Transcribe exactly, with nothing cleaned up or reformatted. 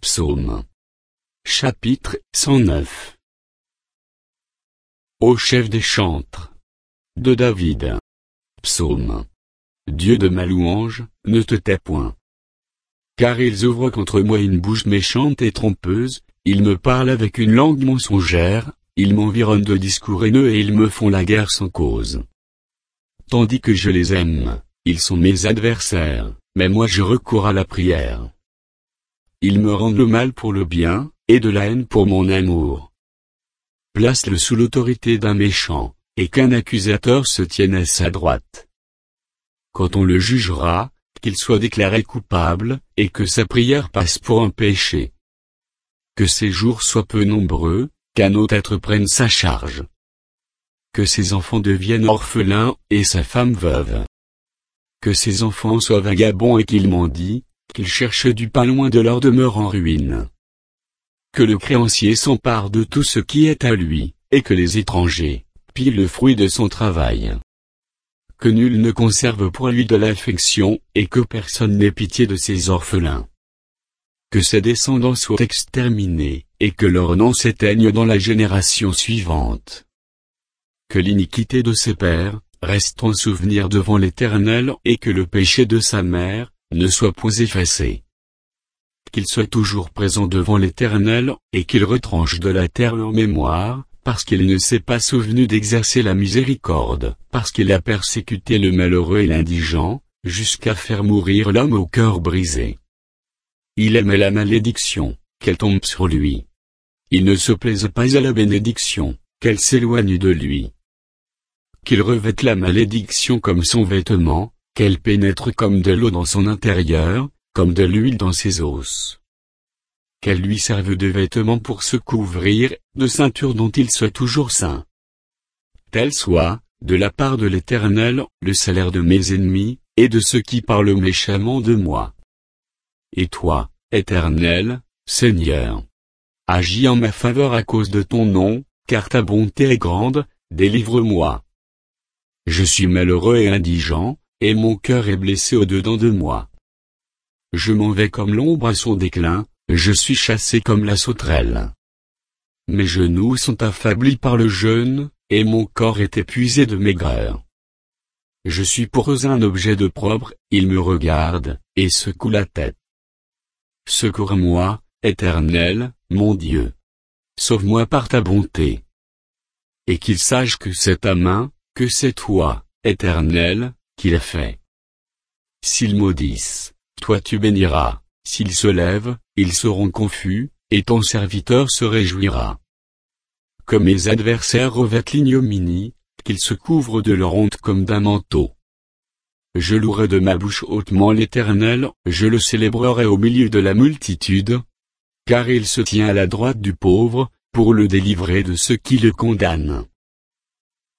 Psaume. Chapitre cent neuf. Ô chef des chantres de David. Psaume. Dieu de ma louange, ne te tais point. Car ils ouvrent contre moi une bouche méchante et trompeuse, ils me parlent avec une langue mensongère, ils m'environnent de discours haineux et ils me font la guerre sans cause. Tandis que je les aime, ils sont mes adversaires, mais moi je recours à la prière. Ils me rendent le mal pour le bien, et de la haine pour mon amour. Place-le sous l'autorité d'un méchant, et qu'un accusateur se tienne à sa droite. Quand on le jugera, qu'il soit déclaré coupable, et que sa prière passe pour un péché. Que ses jours soient peu nombreux, qu'un autre être prenne sa charge. Que ses enfants deviennent orphelins, et sa femme veuve. Que ses enfants soient vagabonds et qu'ils mendient, qu'ils cherchent du pain loin de leur demeure en ruine. Que le créancier s'empare de tout ce qui est à lui, et que les étrangers pillent le fruit de son travail. Que nul ne conserve pour lui de l'affection, et que personne n'ait pitié de ses orphelins. Que ses descendants soient exterminés, et que leur nom s'éteigne dans la génération suivante. Que l'iniquité de ses pères reste en souvenir devant l'Éternel, et que le péché de sa mère ne soit point effacé. Qu'il soit toujours présent devant l'Éternel, et qu'il retranche de la terre leur mémoire, parce qu'il ne s'est pas souvenu d'exercer la miséricorde, parce qu'il a persécuté le malheureux et l'indigent, jusqu'à faire mourir l'homme au cœur brisé. Il aimait la malédiction, qu'elle tombe sur lui. Il ne se plaise pas à la bénédiction, qu'elle s'éloigne de lui. Qu'il revête la malédiction comme son vêtement, qu'elle pénètre comme de l'eau dans son intérieur, comme de l'huile dans ses os. Qu'elle lui serve de vêtement pour se couvrir, de ceinture dont il soit toujours saint. Tel soit, de la part de l'Éternel, le salaire de mes ennemis, et de ceux qui parlent méchamment de moi. Et toi, Éternel, Seigneur, agis en ma faveur à cause de ton nom, car ta bonté est grande, délivre-moi. Je suis malheureux et indigent, et mon cœur est blessé au-dedans de moi. Je m'en vais comme l'ombre à son déclin, je suis chassé comme la sauterelle. Mes genoux sont affaiblis par le jeûne, et mon corps est épuisé de maigreur. Je suis pour eux un objet de propre, ils me regardent, et secouent la tête. Secours-moi, Éternel, mon Dieu. Sauve-moi par ta bonté. Et qu'ils sachent que c'est ta main, que c'est toi, Éternel, qui l'as fait. S'ils maudissent, toi tu béniras, s'ils se lèvent, ils seront confus, et ton serviteur se réjouira. Que mes adversaires revêtent l'ignominie, qu'ils se couvrent de leur honte comme d'un manteau. Je louerai de ma bouche hautement l'Éternel, je le célébrerai au milieu de la multitude, car il se tient à la droite du pauvre, pour le délivrer de ceux qui le condamnent.